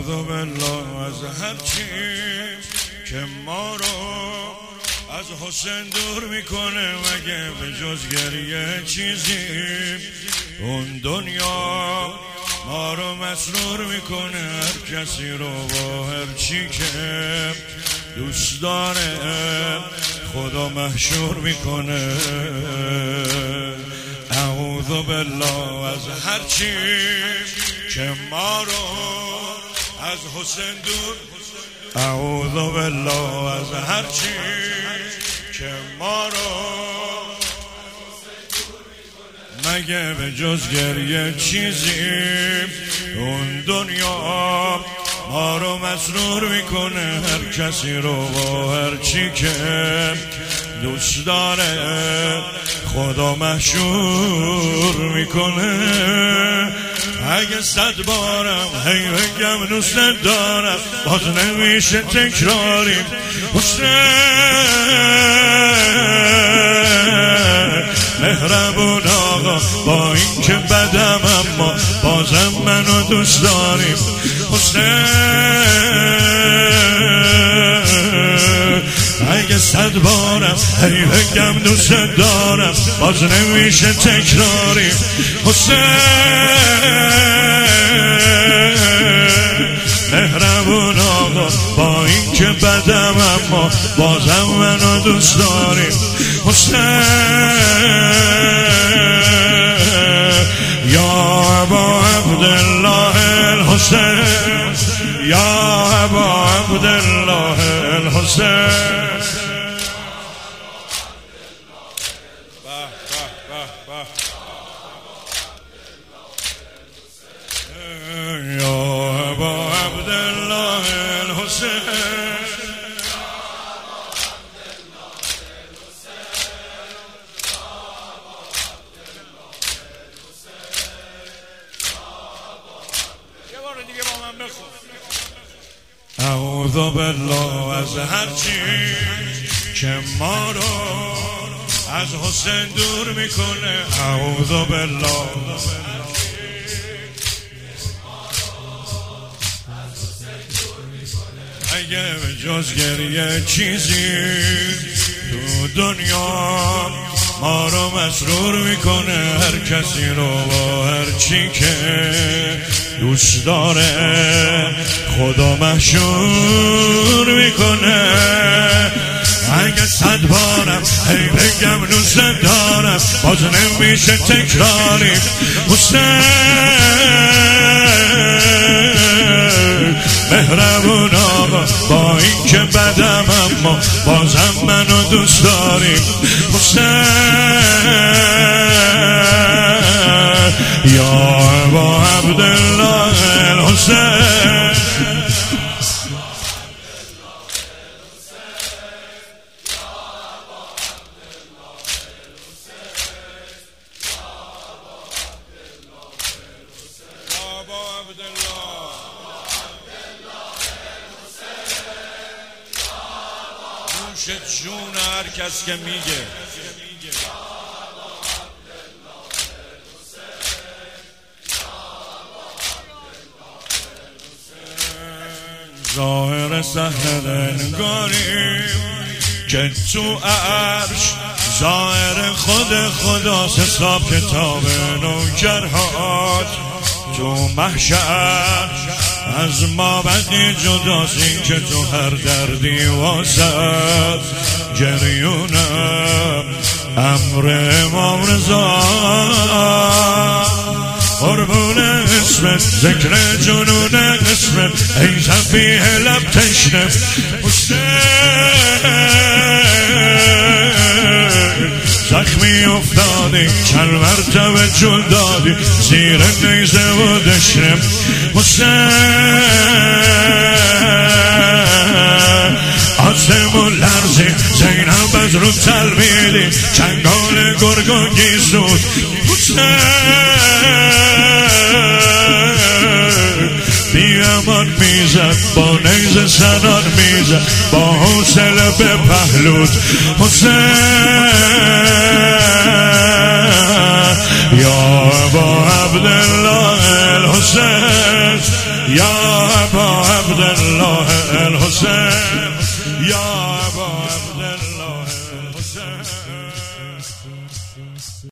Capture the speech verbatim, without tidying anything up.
اعوذ بالله از هر چی که ما رو از حسین دور میکنه، مگه به جز گریه چیزی اون دنیا ما رو مسرور میکنه. هر کسی رو با هر چی که دوست داره خدا محشور میکنه. اعوذ بالله از هر چی که ما رو از حسین دور، اعوذ بالله از هر چی که ما رو مگه به جز گریه چیزی اون دنیا ما رو مسرور میکنه. هر کسی رو با هر چی که دوست داره خدا محشور میکنه. اگه صد بارم هی بگم دوست دارم باز نمیشه تکراریم. حسین مهربون آقا با این که بدم اما بازم منو دوست داریم. حسین اگه صد بارم هی بگم دوست دارم باز نمیشه تکراریم. حسین مهربون آقا با این که بدم اما بازم منو دوست داریم. حسین یا ابا عبدالله الحسین، یا ابا عبدالله الحسین. اعوذ بالله از هر چی که ما رو از حسین دور میکنه. اعوذ بالله اگه به جز گریه چیزی تو دنیا ما رو مسرور میکنه. هر کسی رو با هر چی که دوست داره خدا محشور میکنه. اگه صد بارم هی بگم دوست دارم باز نمیشه تکراریم. حسین مهربون آقا با این که بدم اما بازم منو دوست داریم. حسین یا ابا عبدالله الحسین، جون هر کس که میگه ظاهر سهل انگاریم که تو عرش ظاهر خود خداست. حساب کتاب نوکرهات تو محشر از ما بقی جداست. این که تو هر دردی واسد جریونم امر امام رضا قربون اسمت ذکر جنون قسمت ای صفیح لب تشنه. زخمی افتادی چند مرتبه جل دادی زیر نیزه و دشنه. آسمون لرزی زینب از رو تلمیدی چنگال گرگو گیزود. بیامان میزد با نیزه سنان میزد با حوصله به پهلود. حسین یا ابا عبدالله الحسین، یا ابا یا ابا عبدالله حسین.